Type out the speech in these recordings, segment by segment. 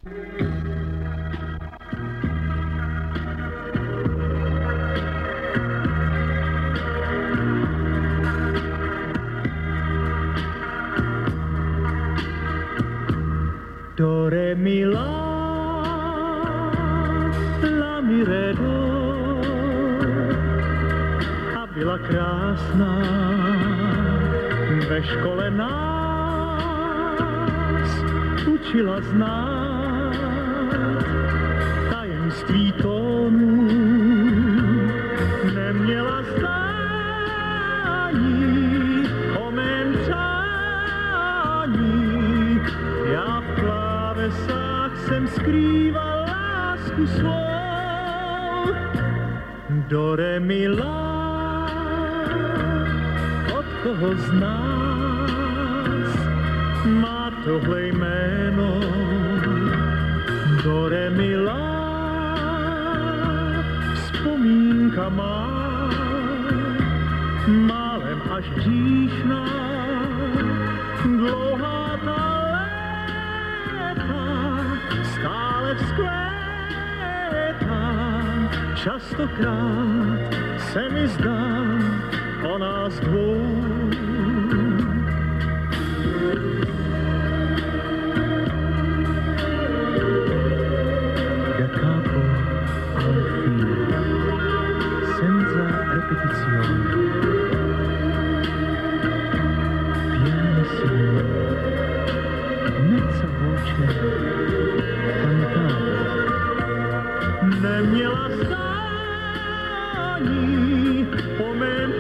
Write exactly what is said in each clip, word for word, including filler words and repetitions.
Do re mi la, la mi re do, a byla krásná, ve škole nás učila znát tajemství tónů, neměla zdání o mém přání, já v klávesách jsem skrýval lásku svou. Do re mi la, od koho z nás má tohle jméno? Do re mi la, vzpomínka má, málem až říšná, dlouhá ta léta, stále vzkvétá, častokrát se mi zdá o nás dvou. Da capo al fine, senza repetizione, pianissimo, mezza voce cantava. Neměla zdání po mém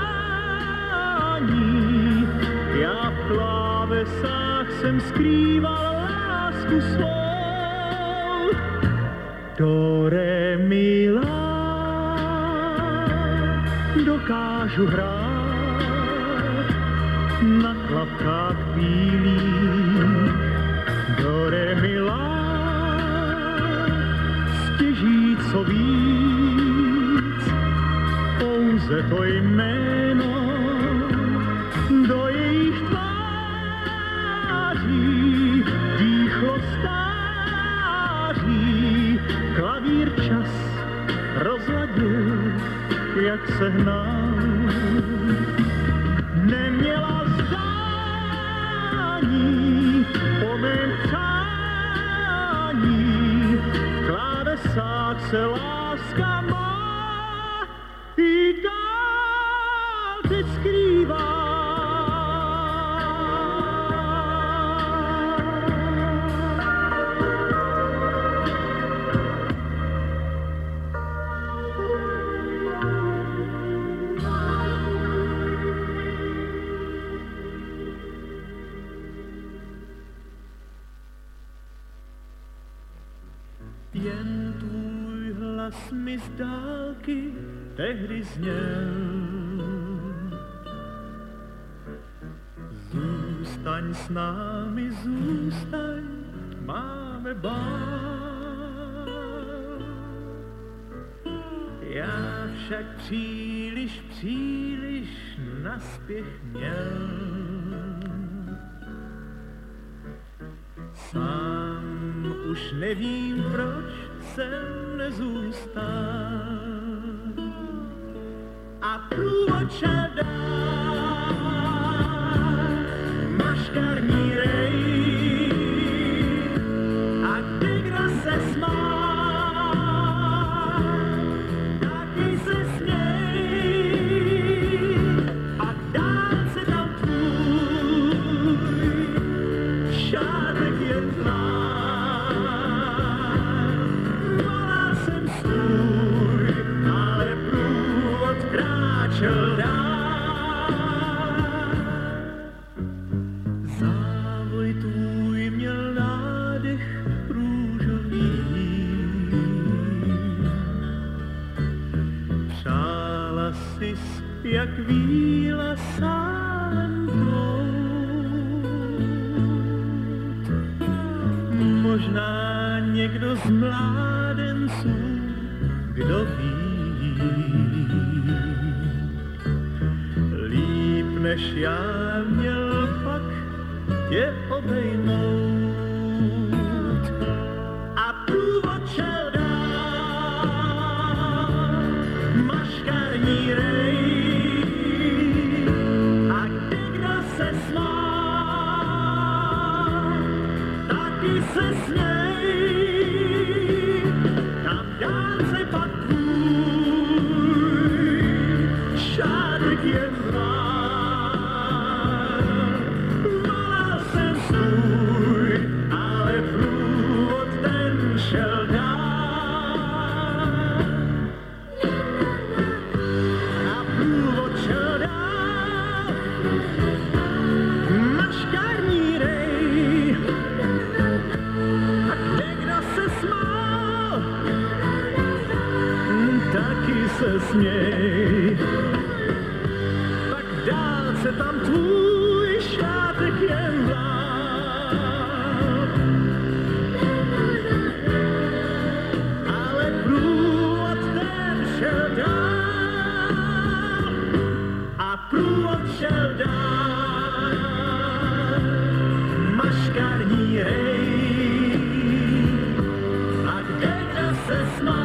přání, já v klávesách jsem skrýval lásku svou. Do re mi la, dokážu hrát na klapkách bílých. Do re mi la, stěží co víc, pouze to jméno do jejich tváří dýchlo stáří. Klavír čas rozladil, jak se hnal. Neměla zdání po mém přání, v klávesách se láska má i dál teď skrývá. Jen tvůj hlas mi z dálky tehdy zněl. Zůstaň s námi, zůstaň, máme bál. Já však příliš, příliš naspěch měl. Sám už nevím, proč jsem nezůstal. A průvodča dál, maškarní rej, a kdekdo se smál, taky se směj, a dál se tam tvůj šátek je tmá. Volal jsem stůj, ale průvod kráčel dál. Závoj tvůj měl nádech růžový. Přála sis, jak víla sám tvout. Možná někdo z mládenců, kdo ví, líp než já měl pak tě obejmout. se směj, tam dál se pak tvůj šátek je mlad. Volal jsem svůj, ale průvod ten šel dál. A průvod šel dál. Maškarní rej. A kde kdo se smál, taky se směj. Tak dál se tam tvůj šátek jen vlád. Ale průvod ten šel dál. A průvod šel dál. Maškarní rej. A kde kdo se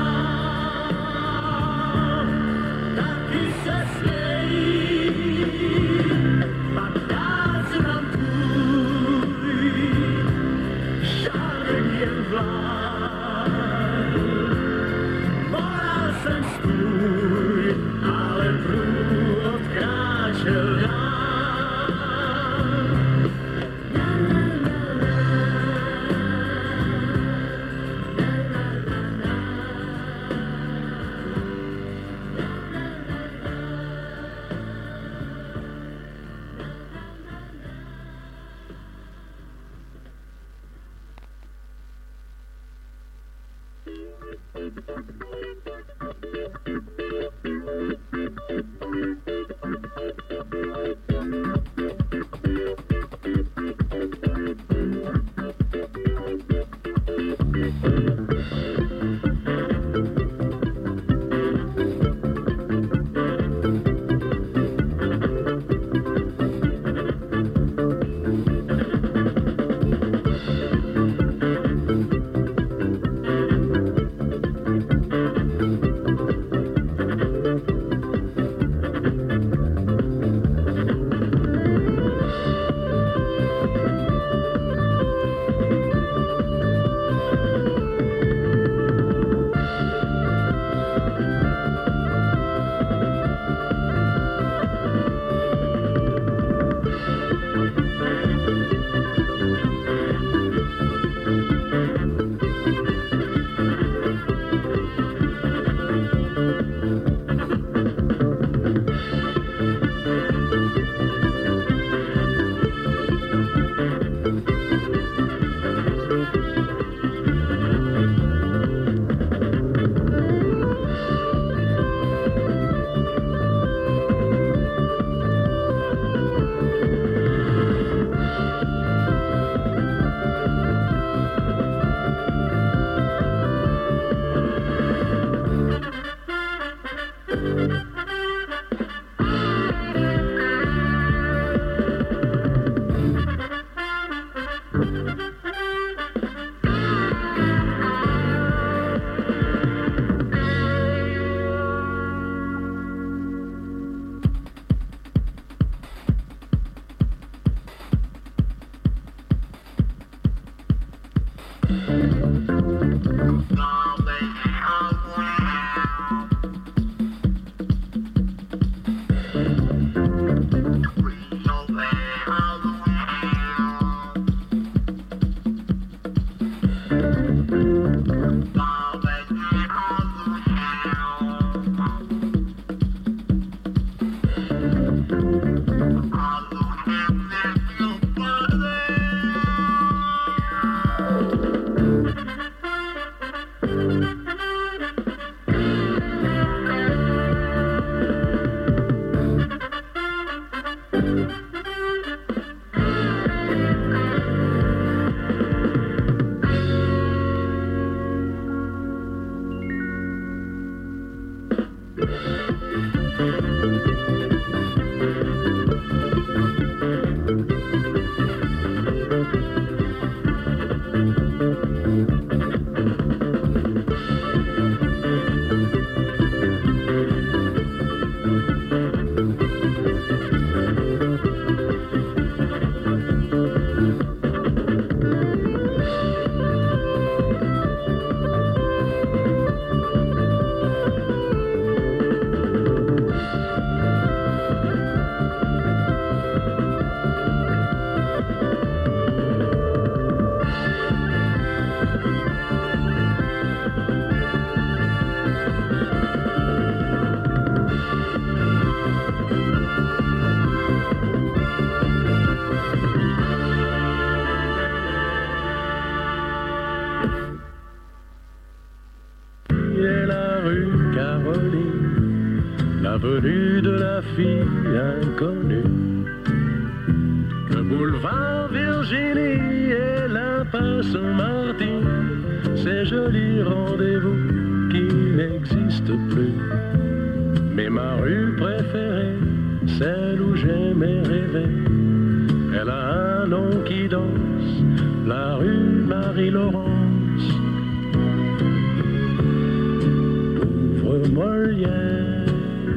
smál, taky se směj. Pak dál se tam tvůj šátek jen vlád. Volal jsem stůj, ale průvod kráčel dál. venue de la fille inconnue. Le boulevard Virginie et l'impasse Martine, ces jolis rendez-vous qui n'existent plus. Mais ma rue préférée, celle où j'aimais rêver, elle a un nom qui danse, la rue Marie-Laurence. Pauvre Molière,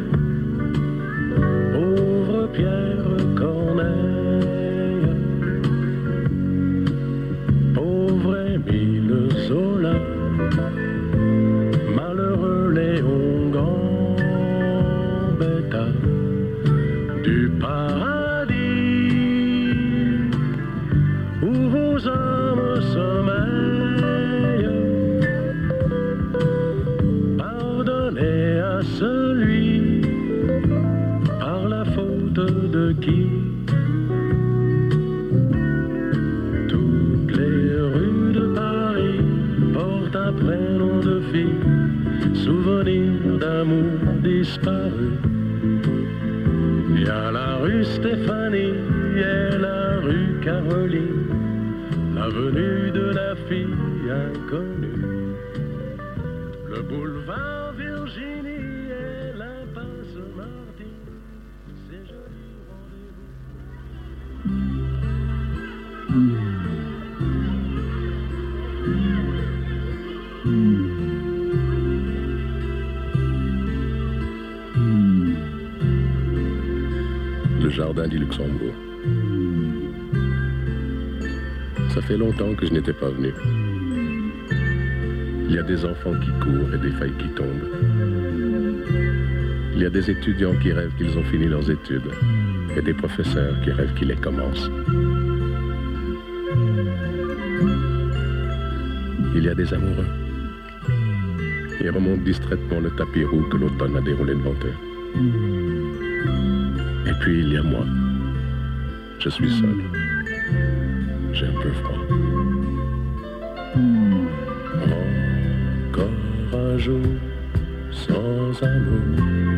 pauvre Pierre Corneille, pauvre Émile Zola, malheureux Léon Gambetta, du paradis où vos âmes sommeillent. Pardonnez à celui par la faute de qui toutes les rues de Paris portent un prénom de fille, souvenir d'amour disparu. Il y a la rue Stéphanie et la rue Caroline, l'avenue de la fille inconnue, le boulevard Virginie et l'impasse Martine, ces jolis rendez-vous. Le jardin du Luxembourg. Ça fait longtemps que je n'étais pas venu. Il y a des enfants qui courent et des feuilles qui tombent. Il y a des étudiants qui rêvent qu'ils ont fini leurs études et des professeurs qui rêvent qu'ils les commencent. Il y a des amoureux. Ils remontent distraitement le tapis roux que l'automne a déroulé devant eux. Et puis il y a moi. Je suis seul. J'ai un peu froid. Encore un jour sans amour.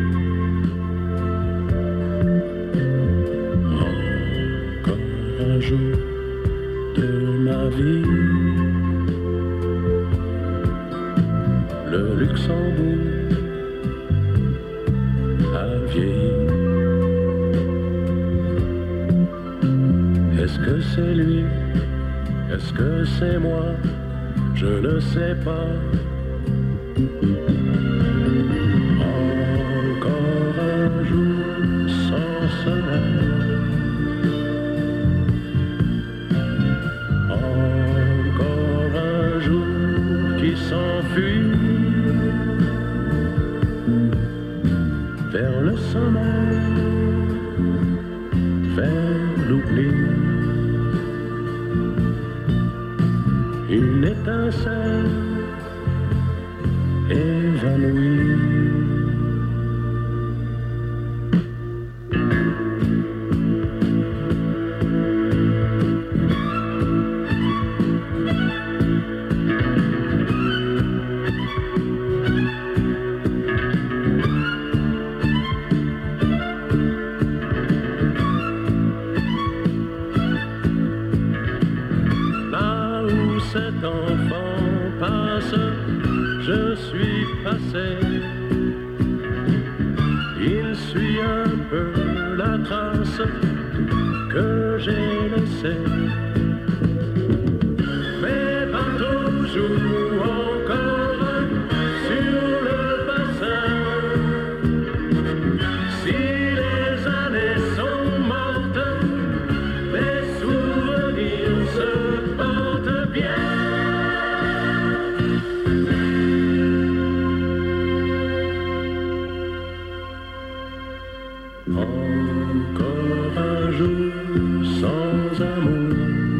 Encore un jour de ma vie. Le Luxembourg a vieilli. Est-ce que c'est lui? Est-ce que c'est moi? Je ne sais pas. Encore un jour sans soleil. Encore un jour qui s'enfuit vers le sommeil, vers l'oubli. Une étincelle évanouie. Cet enfant passe, je suis passé. Il suit un peu la trace que j'ai laissée. Mais pas toujours encore sur le bassin. Si les années sont mortes, les souvenirs se portent bien. Encore un jour sans amour.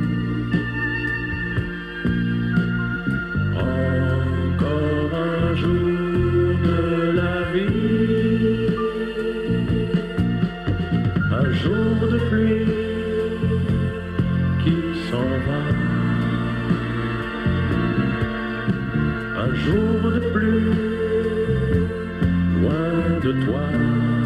Encore un jour de la vie. Un jour de pluie qui s'en va. Un jour de pluie loin de toi.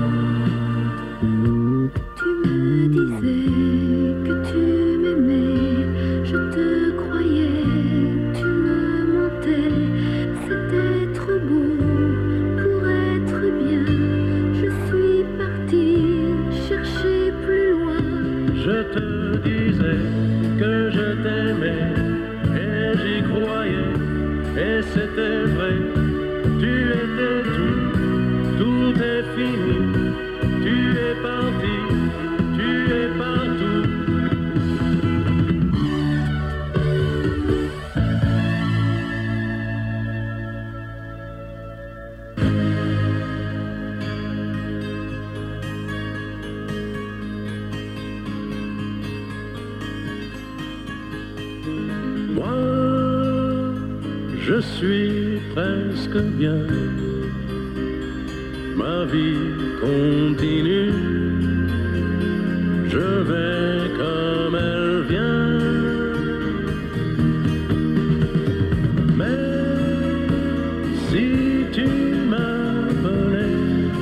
c'était vrai, tu étais tout, tout est fini, tu es parti, tu es partout. Moi, je suis presque bien, ma vie continue, je vais comme elle vient. Mais si tu m'appelais,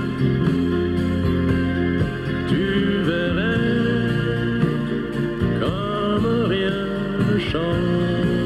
tu verrais comme rien ne change.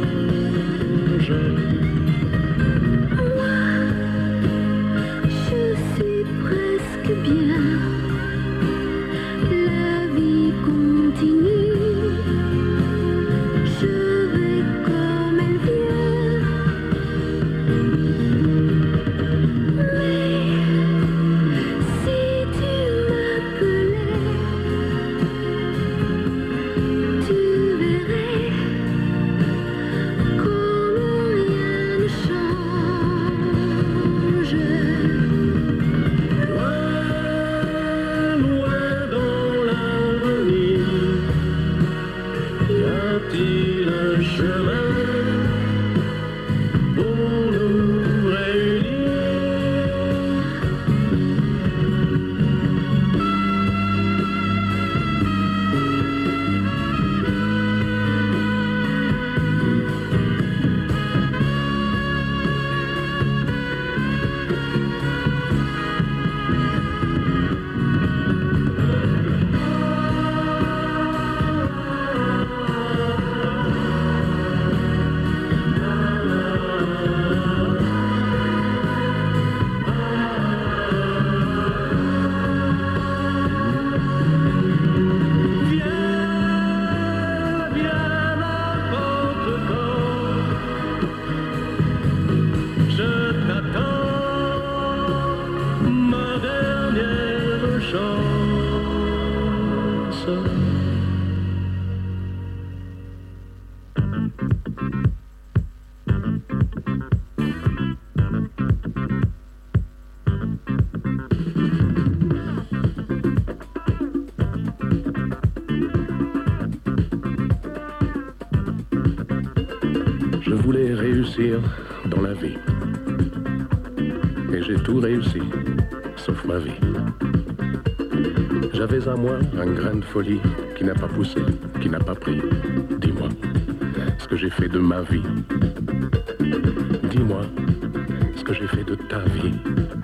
Je voulais réussir dans la vie. Et j'ai tout réussi, sauf ma vie. J'avais à moi un grain de folie qui n'a pas poussé, qui n'a pas pris. Dis-moi ce que j'ai fait de ma vie. Dis-moi ce que j'ai fait de ta vie.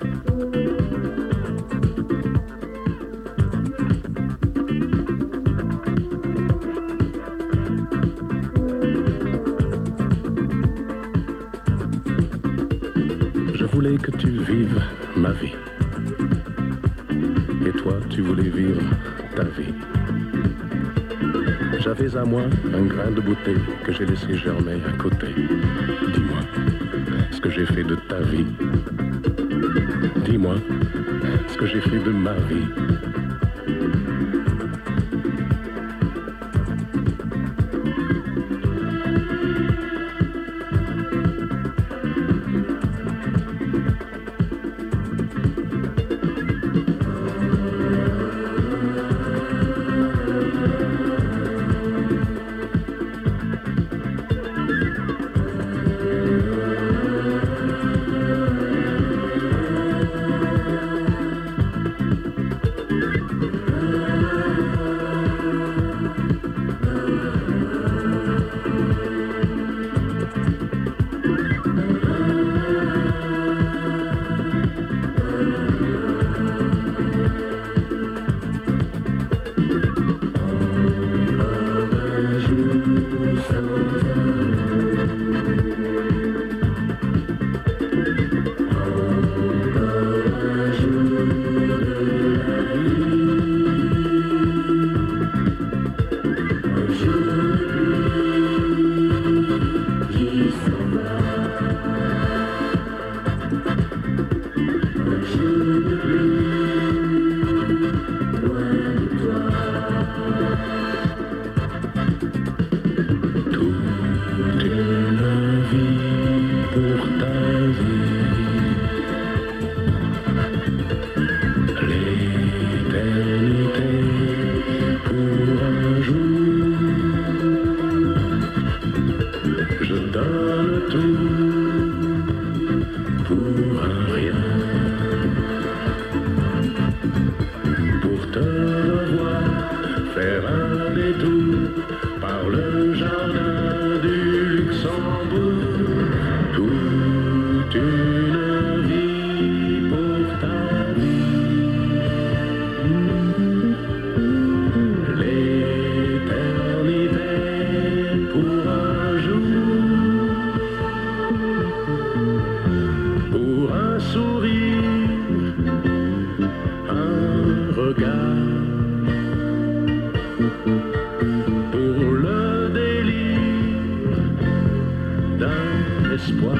Je voulais que tu vives ma vie. Et toi, tu voulais vivre ta vie. J'avais à moi un grain de beauté que j'ai laissé germer à côté. Dis-moi ce que j'ai fait de ta vie. Dis-moi ce que j'ai fait de ma vie. espoir.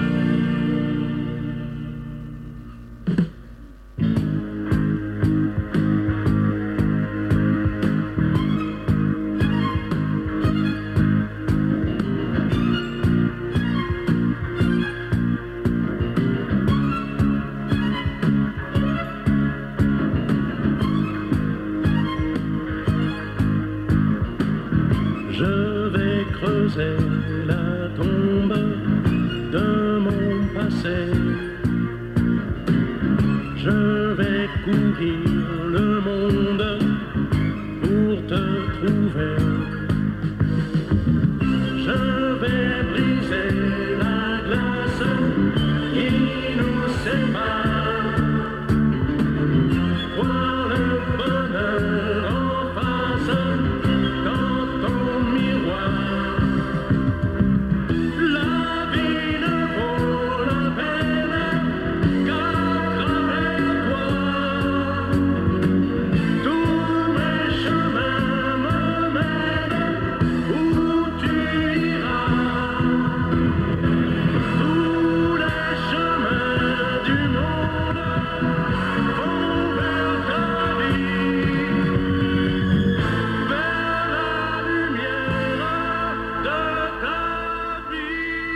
Je vais creuser la tombe de mon passé. Je vais courir le monde pour te trouver. Je vais briser la glace qui nous sépare. Voir le bonheur en face dans ton miroir. La vie ne vaut la peine qu'à travers toi. Tous mes chemins me mènent où tu iras. Tous les chemins du monde vont vers ta vie, vers la lumière de ta vie.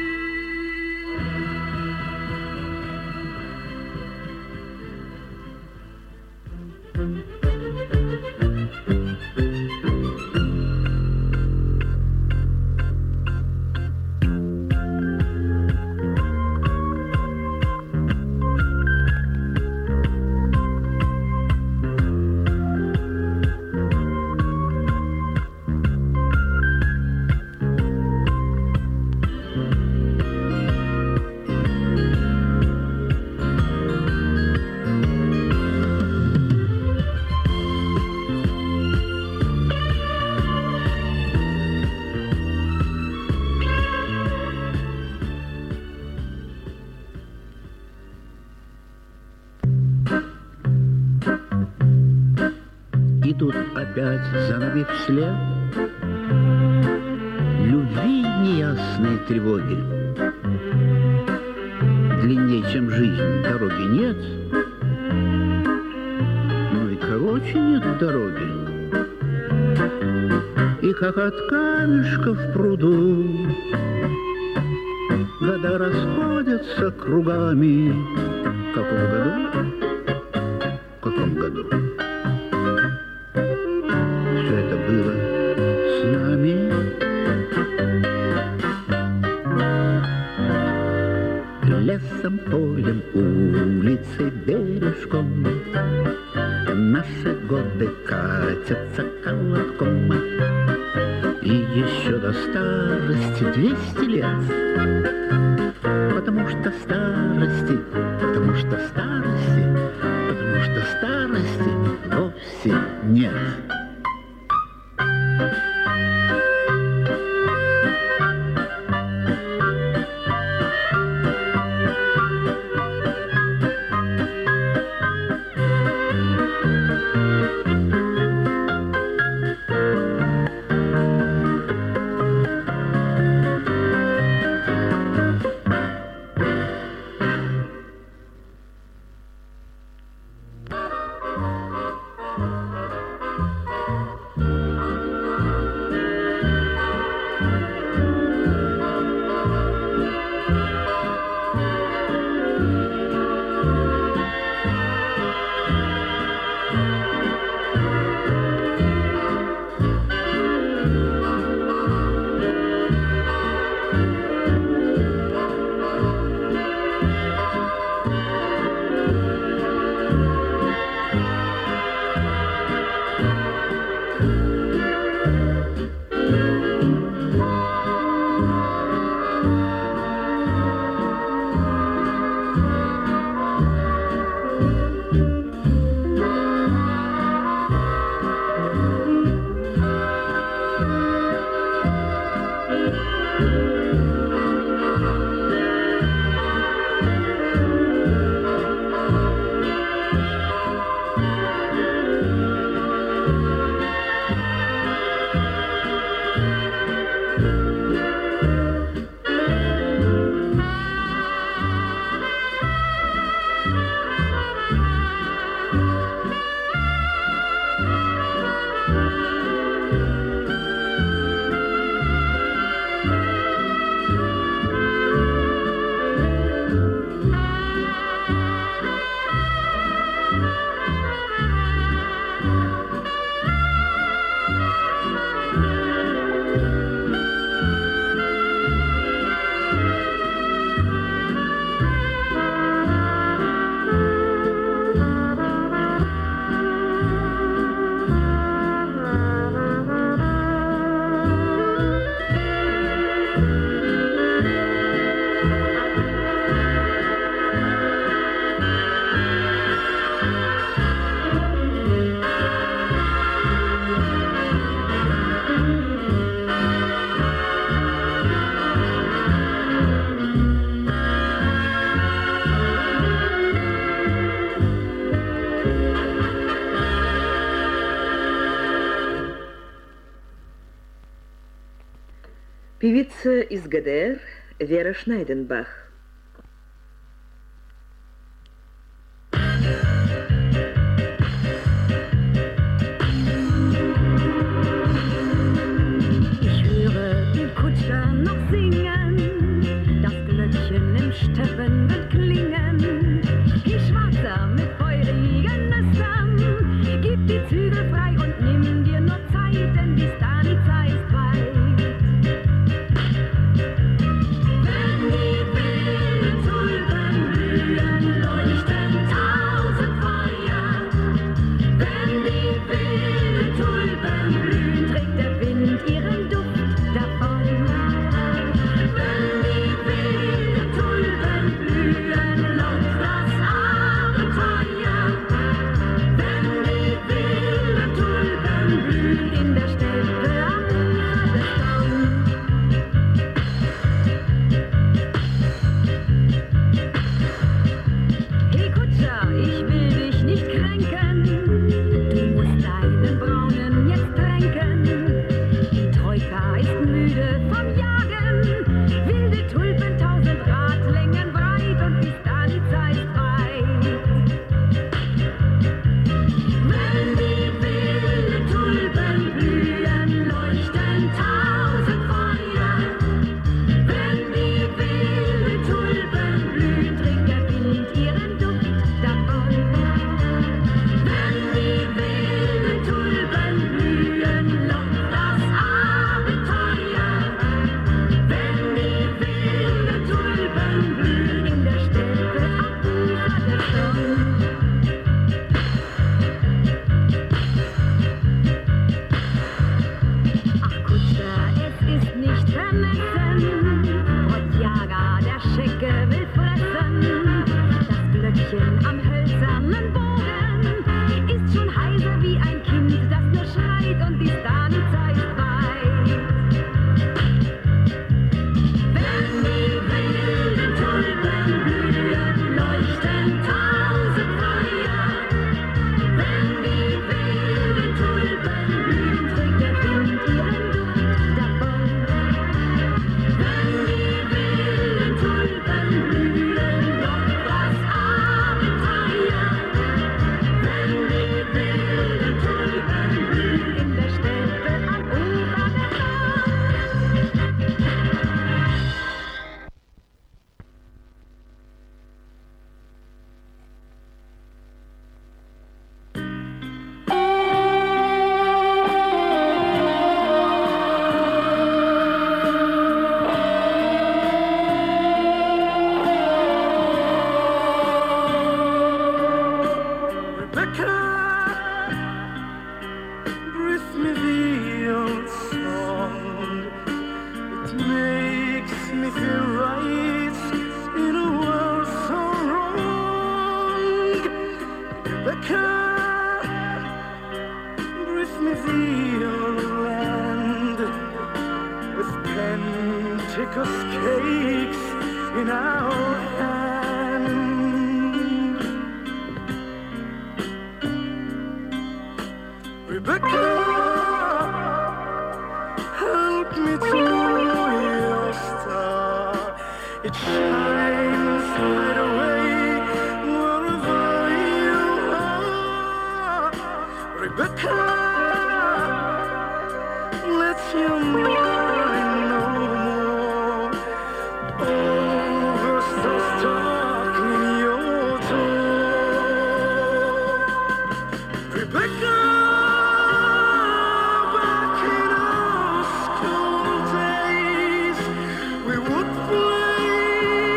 Идут опять за нами вслед любви неясные тревоги. Длиннее, чем жизнь, дороги нет, но и короче нет дороги. И как от камешка в пруду года расходятся кругами. В каком году? В каком году? Все это было с нами. Лесом, полем, улицей, бережком наши годы катятся колобком. И еще до старости двести лет. Потому что старости, потому что старости, потому что старости вовсе нет. Певица из ГДР Вера Шнайденбах. Ich höre den Kutscher noch singen, das Glöckchen im Steppen wird klingen. Ich Schwarzer mit feurigen Nüstern, gib die Zügel frei und nimm dir nur Zeit, denn die Stanza ist weit. Wenn die wilden Tulpen blühen, leuchten tausend Feuer. Wenn die wilden Tulpen blühen, trägt der Wind ihren Duft davon. Wenn die wilden Tulpen blühen, lockt das Abenteuer. Wenn die wilden Tulpen blühen, in der Steppe am Ufer des Dom. Hey Kutscher, ich will dich nicht kränken, du musst deinen Braunen jetzt tränken. Die Troika ist müde vom Jagen, wilde Tulpen tausend Radlängen breit und die Stanza ist weit. Wenn die wilden Tulpen blühen, leuchten tausend Feuer. Wenn die wilden Tulpen blühen, trägt der Wind ihren Duft davon. Wenn die wilden Tulpen blühen, lockt das Abenteuer. Wenn die wilden Tulpen blühen, in der Steppe am Ufer des Dom. Ach Kutscher, es ist nicht vermessen, Rottjager, der Schecke will fressen. Das Glöckchen am hölzernen Bogen ist schon heiser wie ein Kind, das nur schreit und die Stanza ist weit. Wenn die wilden Tulpen blühen, leuchten tausend Feuer. Wenn die wilden Tulpen blühen, trägt der Wind ihren Duft davon. Wenn die wilden Tulpen blühen, lockt das Abenteuer. Wenn die wilden Tulpen blühen, in der Steppe am Ufer des Doms. Rebecca, breathe me the old song. It makes me feel right in a world so wrong. Rebecca, breathe me the old land with Pentecost cakes in our hand. Rebecca, help me to your star. It shines right away wherever you are. Rebecca, let your mind know more over those dark in your door. Rebecca, back in our school days, we would play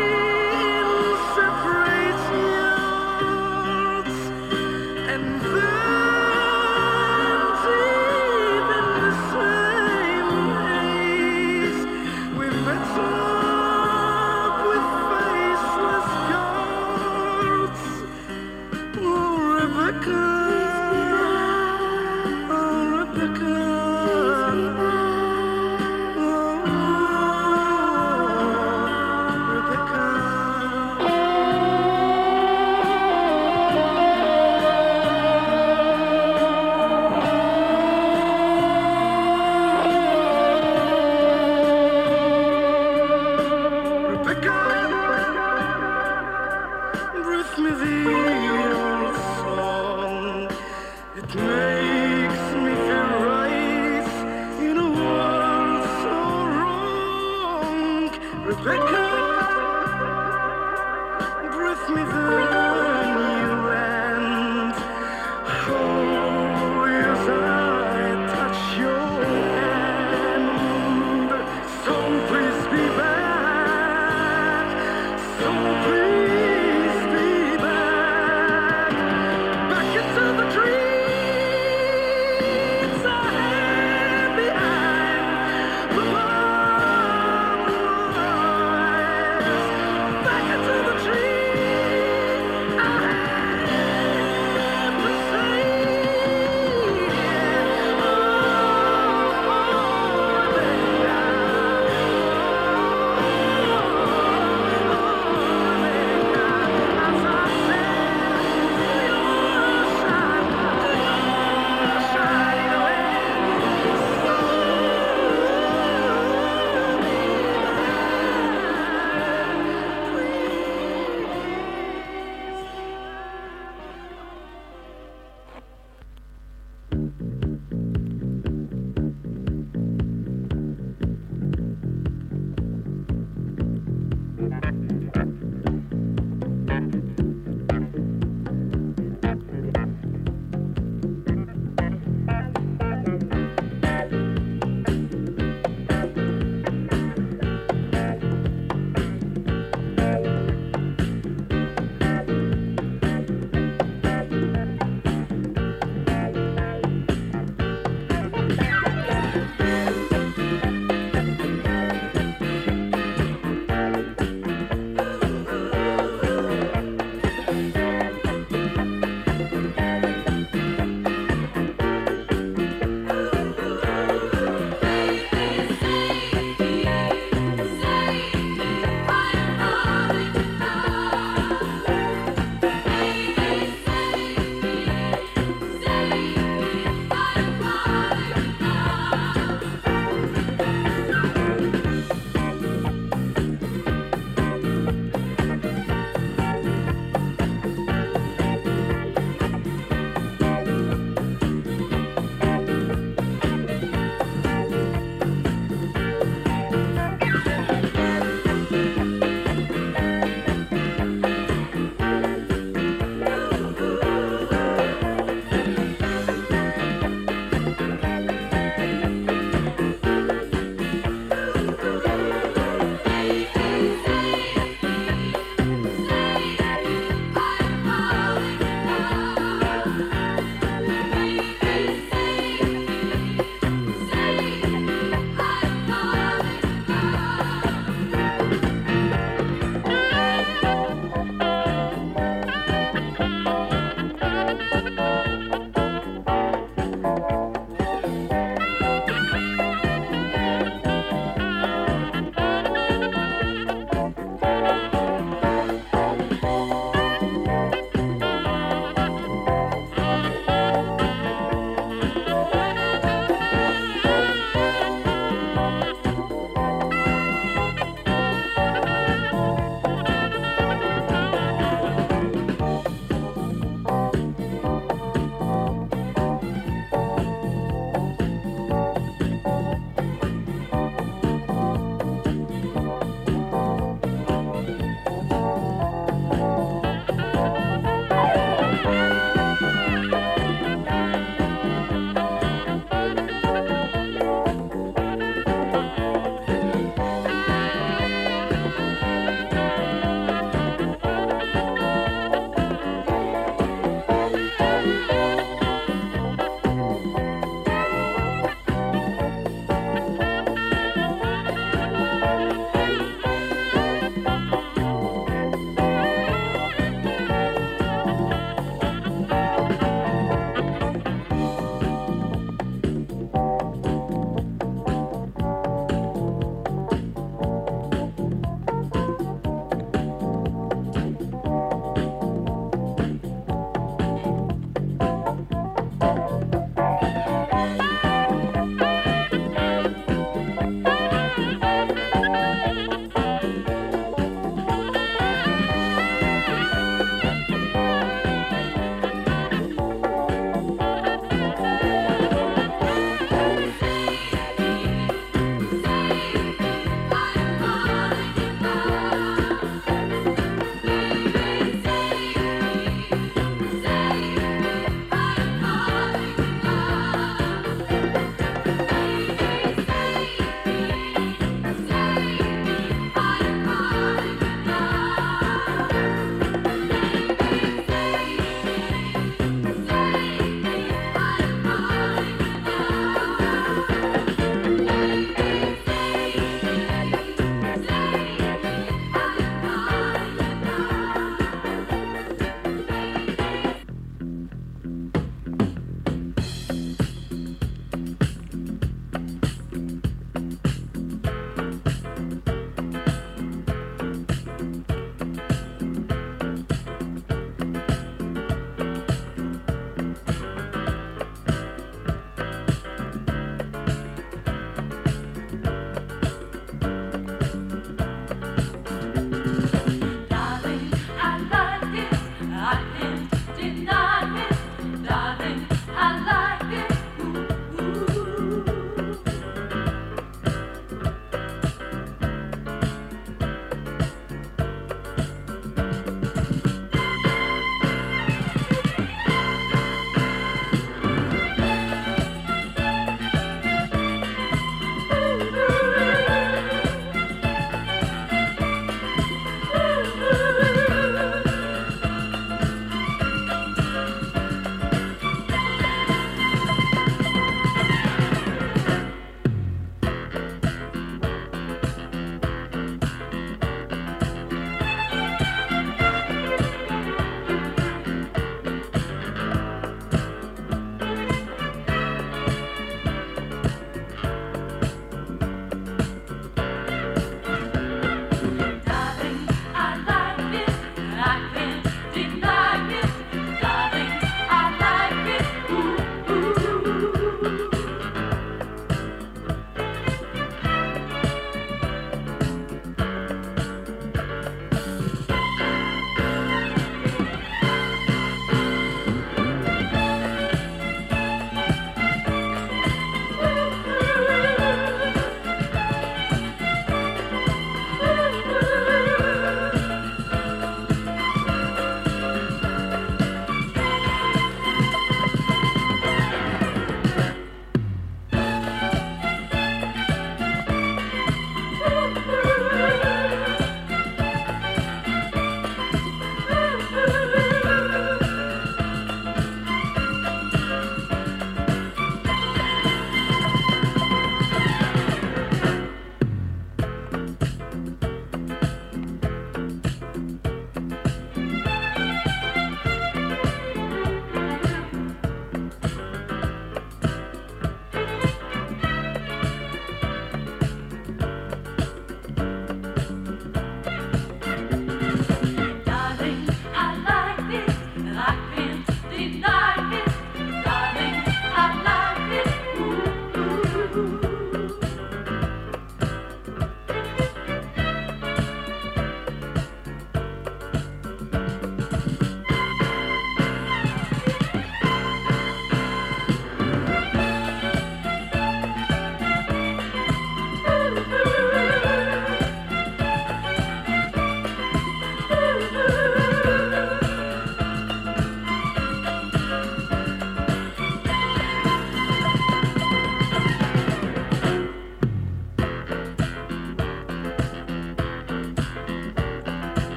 pass me the new land. Oh, yes, I touch your hand. So please be back. So please